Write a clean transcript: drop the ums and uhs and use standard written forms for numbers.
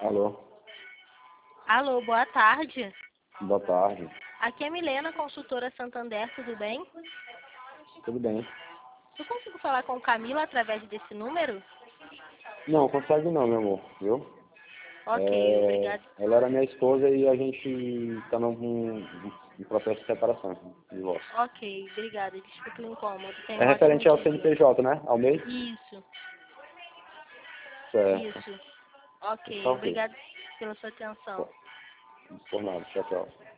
Alô, Alô, boa tarde. boa tarde. Aqui é Milena, consultora Santander, tudo bem? Tudo bem? Eu consigo falar com Camila através desse número? Não, consegue não, meu amor, viu? Ok, obrigada. Ela era minha esposa e a gente está num processo de separação, divórcio. Ok, obrigada. Desculpe o incômodo. Tenha É um ótimo referente ao dia. CNPJ, né? Ao mês? Isso, Certo. isso. Ok, Tá ok. obrigada pela sua atenção. Por nada, tchau, tchau.